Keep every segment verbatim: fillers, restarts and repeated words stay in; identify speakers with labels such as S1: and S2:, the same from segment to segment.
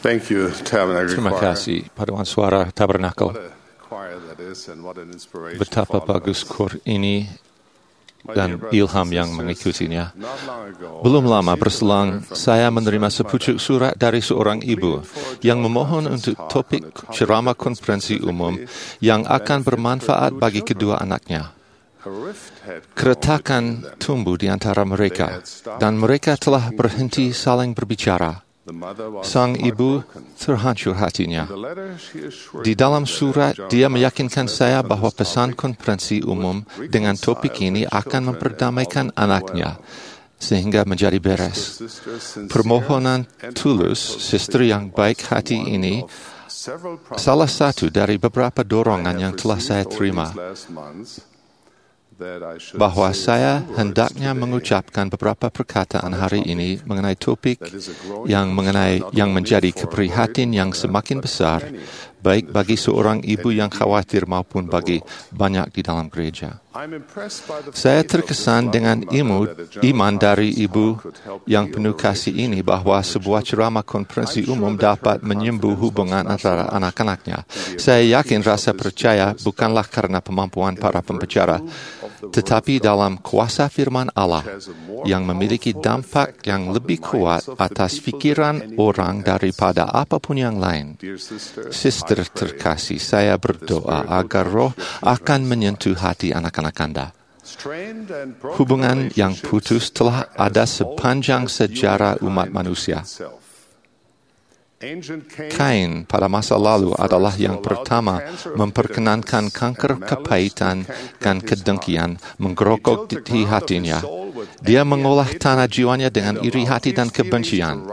S1: Thank you, Tabernacle
S2: Terima
S1: Choir.
S2: kasih paduan suara Tabernacle.
S1: What a choir that is and what an inspiration
S2: Betapa
S1: for all of
S2: bagus
S1: us.
S2: kor ini
S1: My
S2: dan
S1: dear brothers
S2: ilham
S1: and
S2: yang
S1: sisters,
S2: mengikutinya.
S1: not long ago,
S2: Belum
S1: I
S2: lama
S1: received a
S2: berselang,
S1: letter from
S2: saya
S1: a
S2: menerima
S1: concerned
S2: sepucuk
S1: mother
S2: surat dari seorang ibu yang memohon untuk topik ceramah konferensi umum yang akan bermanfaat bagi kedua anaknya.
S1: A rift had grown
S2: Keretakan
S1: between them.
S2: tumbuh di antara mereka, dan mereka telah berhenti saling berbicara.
S1: The mother was
S2: Sang ibu
S1: heartbroken.
S2: terhancur hatinya.
S1: The letter, she assured
S2: Di
S1: me
S2: dalam
S1: that
S2: surat,
S1: John
S2: dia
S1: Hopkins
S2: meyakinkan
S1: message
S2: saya
S1: on
S2: bahwa
S1: this
S2: pesan
S1: topic
S2: konferensi umum
S1: would
S2: dengan
S1: reconcile
S2: topik ini
S1: the
S2: akan
S1: children
S2: memperdamaikan
S1: and all would be
S2: anaknya,
S1: well.
S2: sehingga menjadi beres.
S1: Sisters, sincere
S2: Permohonan
S1: and
S2: tulus
S1: heartfelt
S2: sister yang
S1: was
S2: baik hati
S1: one
S2: ini
S1: of several
S2: salah
S1: promises
S2: satu dari beberapa
S1: I
S2: dorongan
S1: have
S2: yang telah
S1: received
S2: saya
S1: over
S2: terima,
S1: these last months that I should
S2: bahwa
S1: say a
S2: saya
S1: few words
S2: hendaknya
S1: today
S2: mengucapkan beberapa perkataan hari ini mengenai topik
S1: that is a growing
S2: yang mengenai
S1: concern not
S2: yang
S1: only
S2: menjadi
S1: for
S2: keprihatinan
S1: worried
S2: yang
S1: mother,
S2: semakin
S1: but for
S2: besar,
S1: many
S2: baik
S1: in the
S2: bagi
S1: church
S2: seorang
S1: and
S2: ibu yang
S1: indeed
S2: khawatir maupun
S1: the
S2: bagi
S1: world.
S2: banyak di dalam gereja.
S1: I'm impressed by the
S2: Saya
S1: faith of this
S2: terkesan
S1: loving
S2: dengan
S1: mother
S2: imu,
S1: that a general
S2: iman dari
S1: conference
S2: ibu
S1: call could help
S2: yang
S1: heal
S2: penuh
S1: the
S2: kasih ini
S1: relationship
S2: bahwa
S1: between her
S2: sebuah
S1: children.
S2: ceramah konferensi
S1: I'm sure
S2: umum
S1: that her
S2: dapat menyembuh
S1: confidence was
S2: hubungan
S1: not so
S2: antara
S1: much
S2: anak-anaknya.
S1: in the
S2: Saya
S1: abilities
S2: yakin
S1: of
S2: rasa
S1: the
S2: percaya
S1: speakers,
S2: bukanlah
S1: but
S2: karena kemampuan
S1: in
S2: para
S1: the
S2: pembicara,
S1: virtue of the word
S2: tetapi
S1: of God,
S2: dalam kuasa firman Allah
S1: which has a more
S2: yang memiliki
S1: powerful
S2: dampak
S1: effect
S2: yang
S1: upon
S2: lebih
S1: the minds
S2: kuat
S1: of the
S2: atas
S1: people
S2: pikiran
S1: than anything
S2: orang
S1: else.
S2: daripada apapun yang lain.
S1: Dear sisters,
S2: Sister
S1: I pray
S2: terkasih, saya berdoa agar roh akan menyentuh hati anak-anak Anda.
S1: strained and broken
S2: Hubungan yang
S1: relationships
S2: putus telah
S1: are
S2: ada
S1: as old
S2: sepanjang
S1: as
S2: sejarah
S1: humankind
S2: umat manusia.
S1: itself. Ancient Cain
S2: Kain pada masa lalu adalah yang pertama memperkenankan kanker kepahitan dan kedengkian menggerogok di hatinya. Dia mengolah tanah jiwanya dengan iri hati dan kebencian,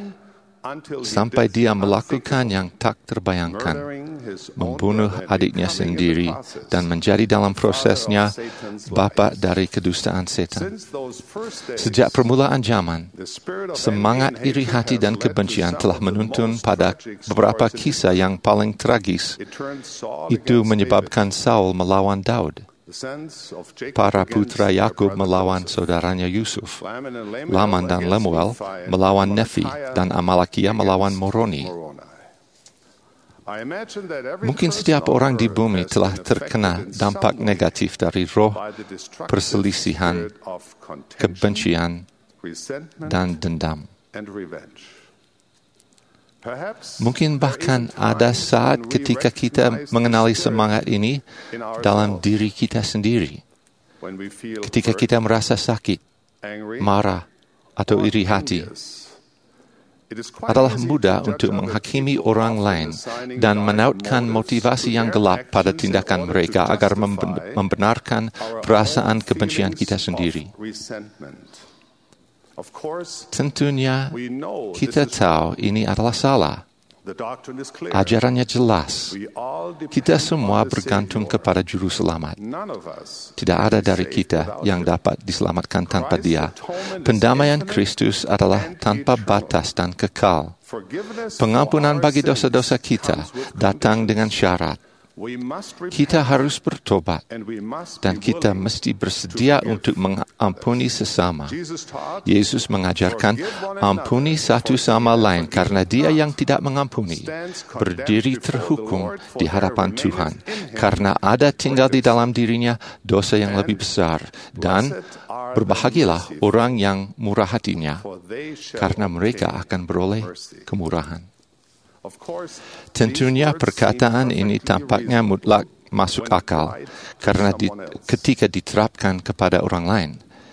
S2: sampai dia melakukan yang tak terbayangkan, membunuh adiknya sendiri dan menjadi dalam prosesnya bapa dari kedustaan setan. Sejak permulaan zaman, semangat iri hati dan kebencian telah menuntun pada beberapa kisah yang paling tragis. Itu menyebabkan Saul melawan Daud, para putra Yakub melawan saudaranya Yusuf, Laman dan Lemuel melawan Nefi, dan Amalekia melawan Moroni. Mungkin setiap orang di bumi telah terkena dampak negatif dari roh perselisihan, kebencian, dan dendam. Mungkin bahkan ada saat ketika kita mengenali semangat ini dalam diri kita sendiri. Ketika kita merasa sakit, marah, atau iri hati, adalah mudah untuk menghakimi orang lain dan menautkan motivasi yang gelap pada tindakan mereka agar membenarkan perasaan kebencian kita sendiri. Tentunya kita tahu ini adalah salah. Ajarannya jelas. Kita semua bergantung kepada Juru Selamat. Tidak ada dari kita yang dapat diselamatkan tanpa Dia. Pendamaian Kristus adalah tanpa batas dan kekal. Pengampunan bagi dosa-dosa kita datang dengan syarat. Kita harus bertobat dan kita mesti bersedia untuk mengampuni sesama. Yesus mengajarkan ampuni satu sama lain karena dia yang tidak mengampuni berdiri terhukum di hadapan Tuhan karena ada tinggal di dalam dirinya dosa yang lebih besar, dan berbahagialah orang yang murah hatinya karena mereka akan beroleh kemurahan. Tentunya perkataan ini tampaknya mutlak masuk akal karena di, ketika diterapkan kepada orang lain.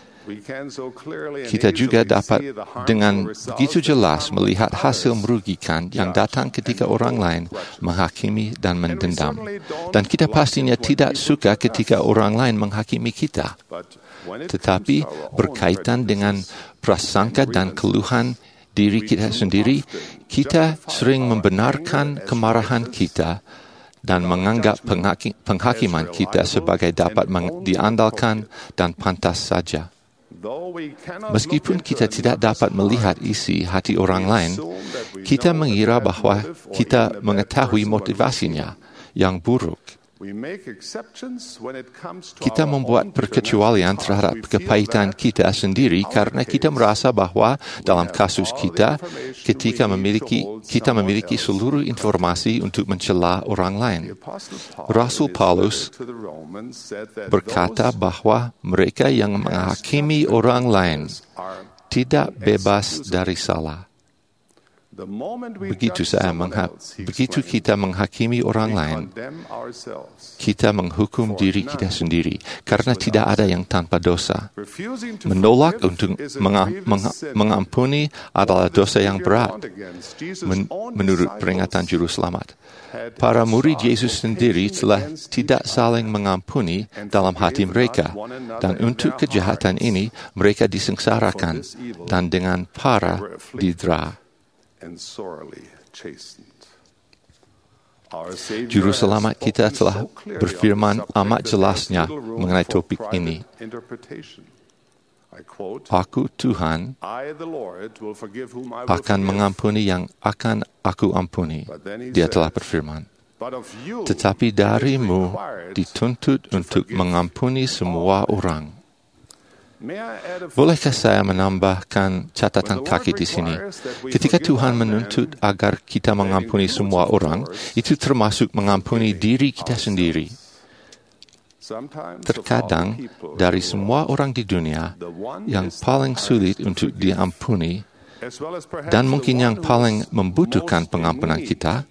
S2: Kita juga dapat dengan begitu jelas melihat hasil merugikan yang datang ketika orang lain menghakimi dan mendendam. Dan kita pastinya tidak suka ketika orang lain menghakimi kita. Tetapi berkaitan dengan prasangka dan keluhan diri kita sendiri, kita sering membenarkan kemarahan kita dan menganggap penghaki, penghakiman kita sebagai dapat diandalkan dan pantas saja. Meskipun kita tidak dapat melihat isi hati orang lain, kita mengira bahwa kita mengetahui motivasinya yang buruk Kita membuat perkecualian terhadap kepahitan kita sendiri karena kita merasa bahwa dalam kasus kita, ketika memiliki kita memiliki seluruh informasi untuk mencela orang lain. Rasul Paulus berkata bahwa mereka yang menghakimi orang lain tidak bebas dari salah. Begitu saya mengha- begitu kita menghakimi orang lain, kita menghukum diri kita sendiri karena tidak ada yang tanpa dosa. Menolak untuk menga- menga- mengampuni adalah dosa yang berat men- menurut peringatan Juru Selamat. Para murid Yesus sendiri telah tidak saling mengampuni dalam hati mereka, dan untuk kejahatan ini mereka disengsarakan dan dengan parah didera. Juru Selamat kita telah berfirman amat jelasnya mengenai topik ini. Aku Tuhan akan mengampuni yang akan aku ampuni. Dia telah berfirman. Tetapi darimu dituntut untuk mengampuni semua orang. Bolehkah saya menambahkan catatan kaki di sini? Ketika Tuhan menuntut agar kita mengampuni semua orang, itu termasuk mengampuni diri kita sendiri. Terkadang, dari semua orang di dunia, yang paling sulit untuk diampuni, dan mungkin yang paling membutuhkan pengampunan kita,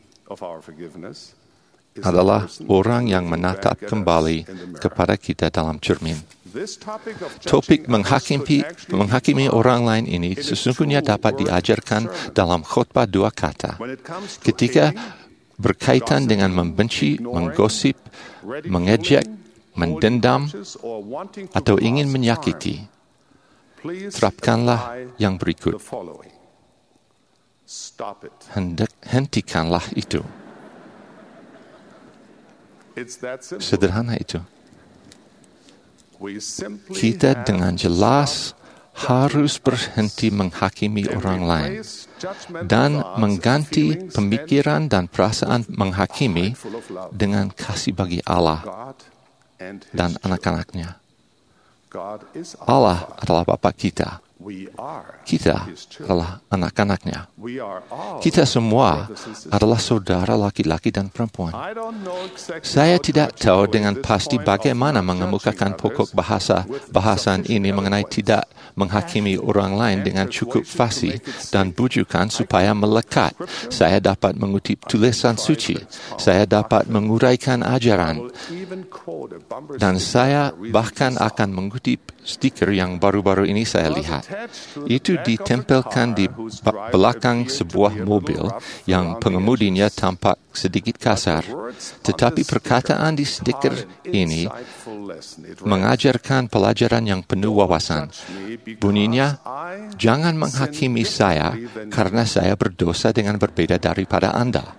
S2: adalah orang yang menatap kembali kepada kita dalam cermin. Topik menghakimi, menghakimi orang lain ini sesungguhnya dapat diajarkan dalam khotbah dua kata. Ketika berkaitan dengan membenci, menggosip, mengejek, mendendam, atau ingin menyakiti, terapkanlah yang berikut. Hendak, hentikanlah itu. Sederhana itu. Kita dengan jelas harus berhenti menghakimi orang lain dan mengganti pemikiran dan perasaan menghakimi dengan kasih bagi Allah dan anak-anaknya. Allah adalah Bapa kita. Kita adalah anak-anaknya. Kita semua adalah saudara laki-laki dan perempuan. Saya tidak tahu dengan pasti bagaimana mengemukakan pokok bahasa bahasan ini mengenai tidak menghakimi orang lain dengan cukup fasih dan bujukan supaya melekat. Saya dapat mengutip tulisan suci. Saya dapat menguraikan ajaran. Dan saya bahkan akan mengutip stiker yang baru-baru ini saya lihat. Itu ditempelkan di belakang sebuah mobil yang pengemudinya tampak sedikit kasar. Tetapi perkataan di stiker ini mengajarkan pelajaran yang penuh wawasan. Bunyinya, jangan menghakimi saya karena saya berdosa dengan berbeda daripada Anda.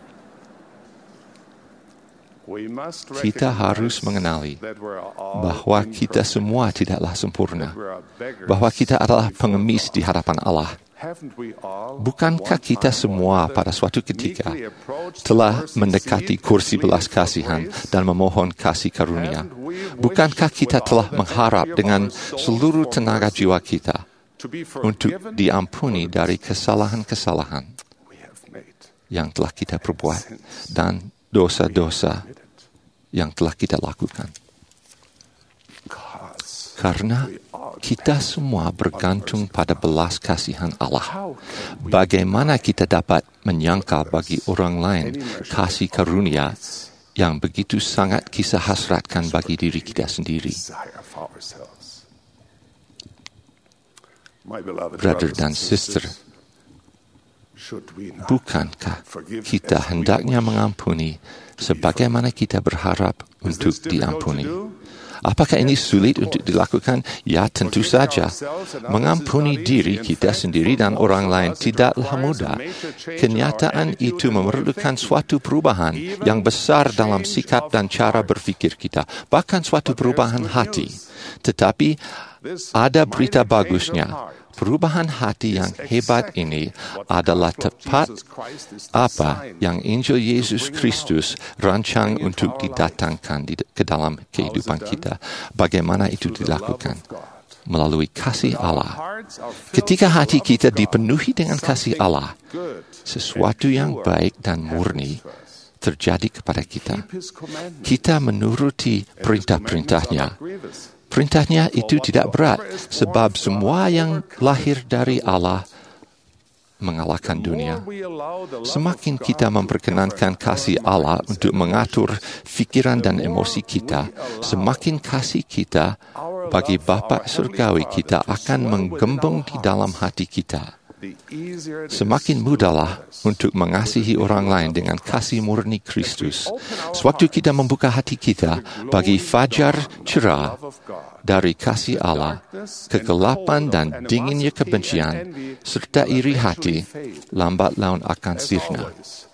S2: Kita harus mengenali bahwa kita semua tidaklah sempurna, bahwa kita adalah pengemis di hadapan Allah. Bukankah kita semua pada suatu ketika telah mendekati kursi belas kasihan dan memohon kasih karunia? Bukankah kita telah mengharap dengan seluruh tenaga jiwa kita untuk diampuni dari kesalahan-kesalahan yang telah kita perbuat dan dosa-dosa yang telah kita lakukan? Karena kita semua bergantung pada belas kasihan Allah. Bagaimana kita dapat menyangkal bagi orang lain kasih karunia yang begitu sangat kita hasratkan bagi diri kita sendiri? Brother dan sister, bukankah kita hendaknya mengampuni sebagaimana kita berharap untuk diampuni? Apakah ini sulit untuk dilakukan? Ya, tentu saja. Mengampuni diri kita sendiri dan orang lain tidaklah mudah. Kenyataan itu memerlukan suatu perubahan yang besar dalam sikap dan cara berfikir kita, bahkan suatu perubahan hati. Tetapi ada berita bagusnya. Perubahan hati yang hebat ini adalah tepat apa yang Injil Yesus Kristus rancang untuk didatangkan di, ke dalam kehidupan kita. Bagaimana itu dilakukan? Melalui kasih Allah. Ketika hati kita dipenuhi dengan kasih Allah, sesuatu yang baik dan murni terjadi kepada kita. Kita menuruti perintah-perintahnya. Perintahnya itu tidak berat, sebab semua yang lahir dari Allah mengalahkan dunia. Semakin kita memperkenankan kasih Allah untuk mengatur fikiran dan emosi kita, semakin kasih kita bagi Bapa Surgawi kita akan menggembung di dalam hati kita. Semakin mudahlah untuk mengasihi orang lain dengan kasih murni Kristus. Sewaktu kita membuka hati kita bagi fajar cerah dari kasih Allah, kegelapan dan dinginnya kebencian, serta iri hati, lambat laun akan sirna.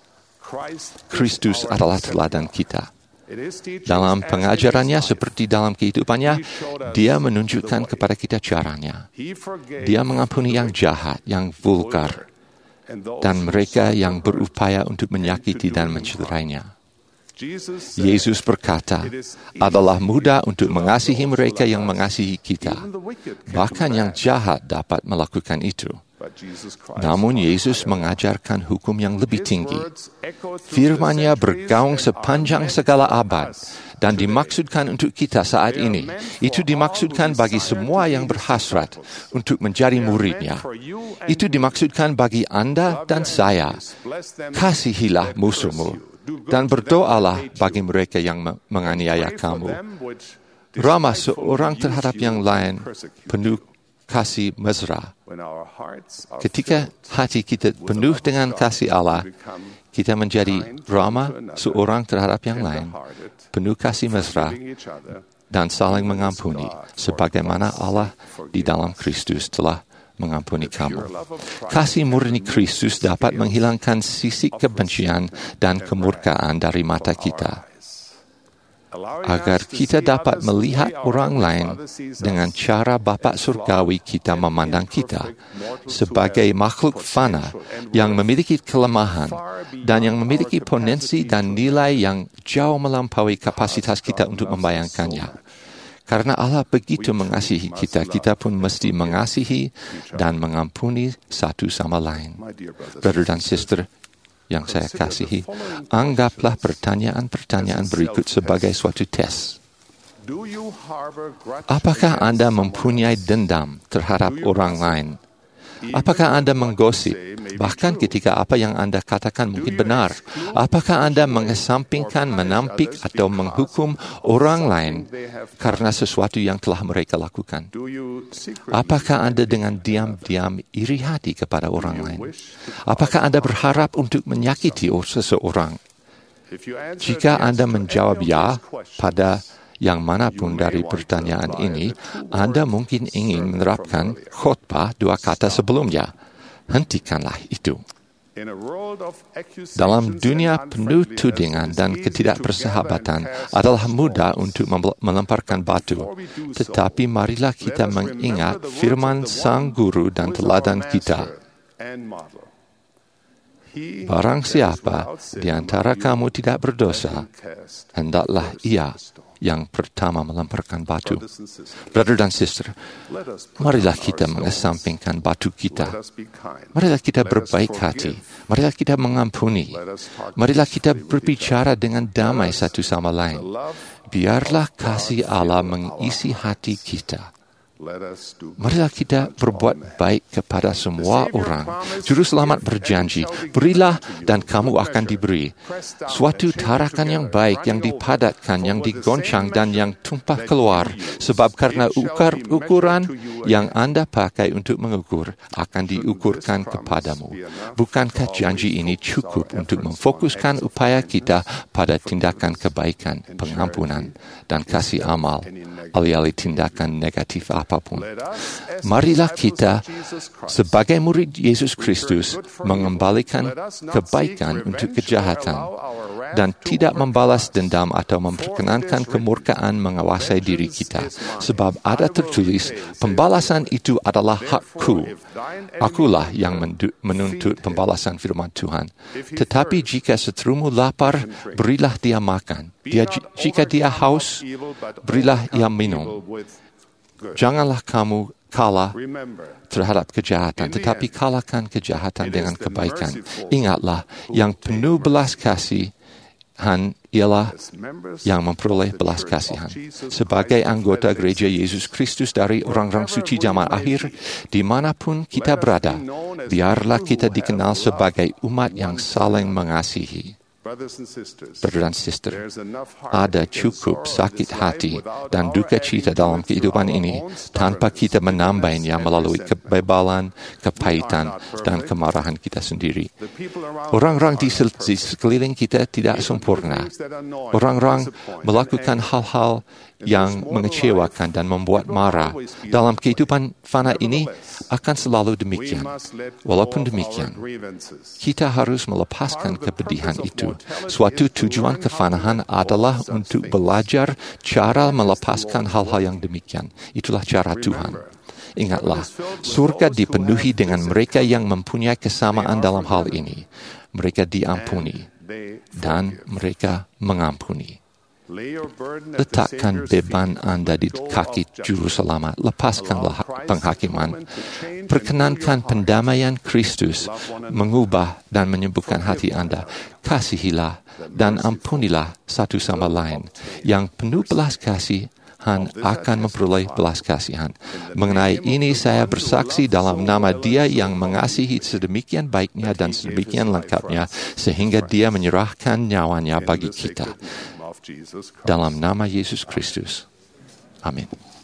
S2: Kristus adalah teladan kita. Dalam pengajarannya seperti dalam kehidupannya, dia menunjukkan kepada kita caranya. Dia mengampuni yang jahat, yang vulgar, dan mereka yang berupaya untuk menyakiti dan mencederainya. Yesus berkata, adalah mudah untuk mengasihi mereka yang mengasihi kita. Bahkan yang jahat dapat melakukan itu. Namun Yesus mengajarkan hukum yang lebih tinggi. Firman-Nya bergaung sepanjang segala abad dan dimaksudkan untuk kita saat ini. Itu dimaksudkan bagi semua yang berhasrat untuk menjadi murid-Nya. Itu dimaksudkan bagi Anda dan saya. Kasihilah musuhmu dan berdoalah bagi mereka yang menganiaya kamu. Ramah seorang terhadap yang lain penuh kasih mesra. Ketika hati kita penuh dengan kasih Allah, kita menjadi ramah seorang terhadap yang lain, penuh kasih mesra, dan saling mengampuni, sebagaimana Allah di dalam Kristus telah mengampuni kamu. Kasih murni Kristus dapat menghilangkan sisik kebencian dan kemurkaan dari mata kita, agar kita dapat melihat orang lain dengan cara Bapa Surgawi kita memandang kita, sebagai makhluk fana yang memiliki kelemahan dan yang memiliki potensi dan nilai yang jauh melampaui kapasitas kita untuk membayangkannya. Karena Allah begitu mengasihi kita, kita pun mesti mengasihi dan mengampuni satu sama lain. Brother dan sister yang saya kasihi, anggaplah pertanyaan-pertanyaan berikut sebagai suatu tes. Apakah Anda mempunyai dendam terhadap orang lain? Apakah Anda menggosip, bahkan ketika apa yang Anda katakan mungkin benar? Apakah Anda mengesampingkan, menampik, atau menghukum orang lain karena sesuatu yang telah mereka lakukan? Apakah Anda dengan diam-diam iri hati kepada orang lain? Apakah Anda berharap untuk menyakiti seseorang? Jika Anda menjawab ya pada yang manapun dari pertanyaan ini, Anda mungkin ingin menerapkan khotbah dua kata sebelumnya. Hentikanlah itu. Dalam dunia penuh tudingan dan ketidakpersahabatan, adalah mudah untuk melemparkan batu. Tetapi marilah kita mengingat firman Sang Guru dan teladan kita. Barang siapa di antara kamu tidak berdosa, hendaklah ia yang pertama melemparkan batu. Brother dan sister, marilah kita mengesampingkan batu kita. Marilah kita berbaik hati. Marilah kita mengampuni. Marilah kita berbicara dengan damai satu sama lain. Biarlah kasih Allah mengisi hati kita. Marilah kita berbuat baik kepada semua orang. Juru selamat berjanji, berilah dan kamu akan diberi. Suatu tarakan yang baik, yang dipadatkan, yang digoncang dan yang tumpah keluar. Sebab karena ukar ukuran yang Anda pakai untuk mengukur akan diukurkan kepadamu. Bukankah janji ini cukup untuk memfokuskan upaya kita pada tindakan kebaikan, pengampunan, dan kasih amal, alih-alih tindakan negatif apa siapapun. Marilah kita sebagai murid Yesus Kristus mengembalikan kebaikan untuk kejahatan dan tidak membalas dendam atau memperkenankan kemurkaan menguasai diri kita. Sebab ada tertulis, pembalasan itu adalah hakku. Akulah yang menuntut pembalasan firman Tuhan. Tetapi jika seterumu lapar, berilah dia makan. Dia, jika dia haus, berilah ia minum. Janganlah kamu kalah terhadap kejahatan, tetapi kalahkan kejahatan dengan kebaikan. Ingatlah, yang penuh belas kasihan ialah yang memperoleh belas kasihan. Sebagai anggota gereja Yesus Kristus dari orang-orang suci zaman akhir, dimanapun kita berada, biarlah kita dikenal sebagai umat yang saling mengasihi. Saudara dan sister, ada cukup sakit hati dan duka cita dalam kehidupan ini tanpa kita menambahnya melalui kebebalan, kepahitan, dan kemarahan kita sendiri. Orang-orang di sekeliling kita tidak sempurna. Orang-orang melakukan hal-hal yang mengecewakan dan membuat marah. Dalam kehidupan fana ini akan selalu demikian. Walaupun demikian, kita harus melepaskan kepedihan itu. Suatu tujuan kefanahan adalah untuk belajar cara melepaskan hal-hal yang demikian. Itulah cara Tuhan. Ingatlah, surga dipenuhi dengan mereka yang mempunyai kesamaan dalam hal ini. Mereka diampuni dan mereka mengampuni. Letakkan beban Anda di kaki Juru Selamat. Lepaskanlah penghakiman. Perkenankan pendamaian Kristus mengubah dan menyembuhkan hati Anda. Kasihilah dan ampunilah satu sama lain. Yang penuh belas kasihan akan memperoleh belas kasihan. Mengenai ini saya bersaksi dalam nama Dia yang mengasihi sedemikian baiknya dan sedemikian lengkapnya, sehingga Dia menyerahkan nyawanya bagi kita. Dalam nama Yesus Kristus. Amin.